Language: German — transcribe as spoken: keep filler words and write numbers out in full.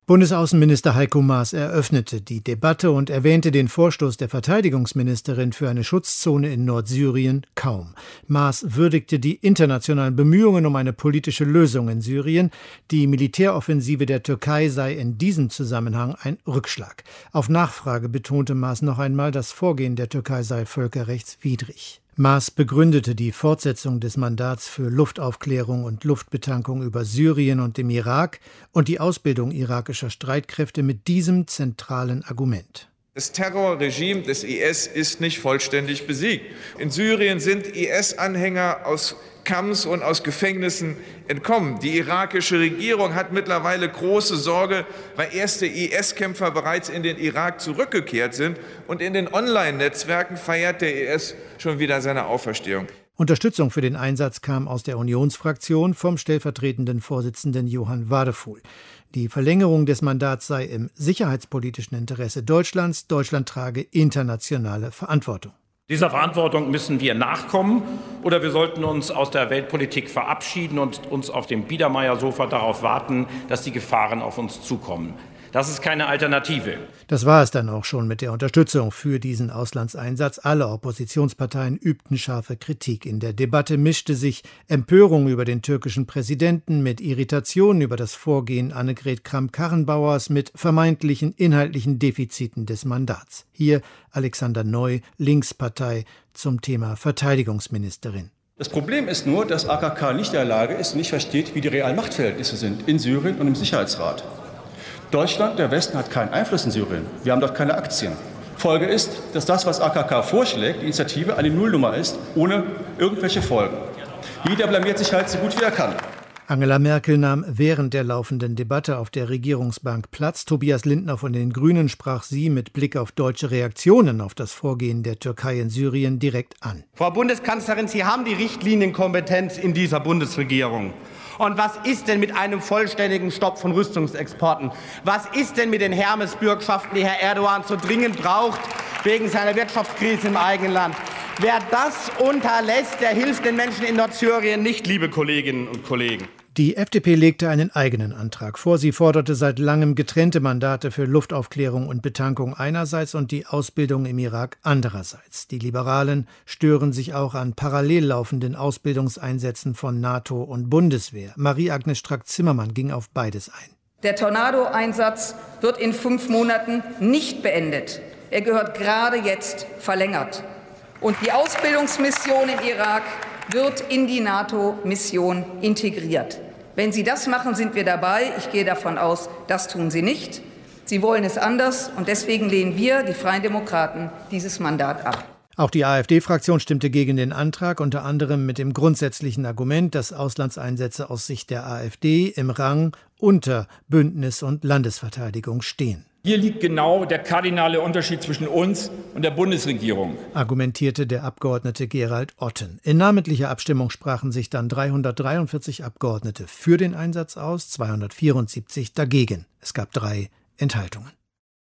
Bundesaußenminister Heiko Maas eröffnete die Debatte und erwähnte den Vorstoß der Verteidigungsministerin für eine Schutzzone in Nordsyrien kaum. Maas würdigte die internationalen Bemühungen um eine politische Lösung in Syrien. Die Militäroffensive der Türkei sei in diesem Zusammenhang ein Rückschlag. Auf Nachfrage betonte Maas noch einmal, das Vorgehen der Türkei sei völkerrechtswidrig. Maas begründete die Fortsetzung des Mandats für Luftaufklärung und Luftbetankung über Syrien und dem Irak und die Ausbildung irakischer Streitkräfte mit diesem zentralen Argument. Das Terrorregime des I S ist nicht vollständig besiegt. In Syrien sind I S-Anhänger aus Camps und aus Gefängnissen entkommen. Die irakische Regierung hat mittlerweile große Sorge, weil erste I S-Kämpfer bereits in den Irak zurückgekehrt sind. Und in den Online-Netzwerken feiert der I S schon wieder seine Auferstehung. Unterstützung für den Einsatz kam aus der Unionsfraktion vom stellvertretenden Vorsitzenden Johann Wadefuhl. Die Verlängerung des Mandats sei im sicherheitspolitischen Interesse Deutschlands. Deutschland trage internationale Verantwortung. Dieser Verantwortung müssen wir nachkommen, oder wir sollten uns aus der Weltpolitik verabschieden und uns auf dem Biedermeier-Sofa darauf warten, dass die Gefahren auf uns zukommen. Das ist keine Alternative. Das war es dann auch schon mit der Unterstützung für diesen Auslandseinsatz. Alle Oppositionsparteien übten scharfe Kritik. In der Debatte mischte sich Empörung über den türkischen Präsidenten mit Irritation über das Vorgehen Annegret Kramp-Karrenbauers mit vermeintlichen inhaltlichen Defiziten des Mandats. Hier Alexander Neu, Linkspartei, zum Thema Verteidigungsministerin. Das Problem ist nur, dass A K K nicht in der Lage ist und nicht versteht, wie die realen Machtverhältnisse sind in Syrien und im Sicherheitsrat. Deutschland, der Westen, hat keinen Einfluss in Syrien. Wir haben dort keine Aktien. Folge ist, dass das, was A K K vorschlägt, die Initiative, eine Nullnummer ist, ohne irgendwelche Folgen. Jeder blamiert sich halt so gut wie er kann. Angela Merkel nahm während der laufenden Debatte auf der Regierungsbank Platz. Tobias Lindner von den Grünen sprach sie mit Blick auf deutsche Reaktionen auf das Vorgehen der Türkei in Syrien direkt an. Frau Bundeskanzlerin, Sie haben die Richtlinienkompetenz in dieser Bundesregierung. Und was ist denn mit einem vollständigen Stopp von Rüstungsexporten? Was ist denn mit den Hermes-Bürgschaften, die Herr Erdogan so dringend braucht, wegen seiner Wirtschaftskrise im eigenen Land? Wer das unterlässt, der hilft den Menschen in Nordsyrien nicht, liebe Kolleginnen und Kollegen. Die F D P legte einen eigenen Antrag vor. Sie forderte seit langem getrennte Mandate für Luftaufklärung und Betankung einerseits und die Ausbildung im Irak andererseits. Die Liberalen stören sich auch an parallel laufenden Ausbildungseinsätzen von NATO und Bundeswehr. Marie-Agnes Strack-Zimmermann ging auf beides ein. Der Tornado-Einsatz wird in fünf Monaten nicht beendet. Er gehört gerade jetzt verlängert. Und die Ausbildungsmission im Irak wird in die NATO-Mission integriert. Wenn Sie das machen, sind wir dabei. Ich gehe davon aus, das tun Sie nicht. Sie wollen es anders, und deswegen lehnen wir, die Freien Demokraten, dieses Mandat ab. Auch die AfD-Fraktion stimmte gegen den Antrag, unter anderem mit dem grundsätzlichen Argument, dass Auslandseinsätze aus Sicht der AfD im Rang unter Bündnis- und Landesverteidigung stehen. Hier liegt genau der kardinale Unterschied zwischen uns und der Bundesregierung, argumentierte der Abgeordnete Gerald Otten. In namentlicher Abstimmung sprachen sich dann dreihundertdreiundvierzig Abgeordnete für den Einsatz aus, zweihundertvierundsiebzig dagegen. Es gab drei Enthaltungen.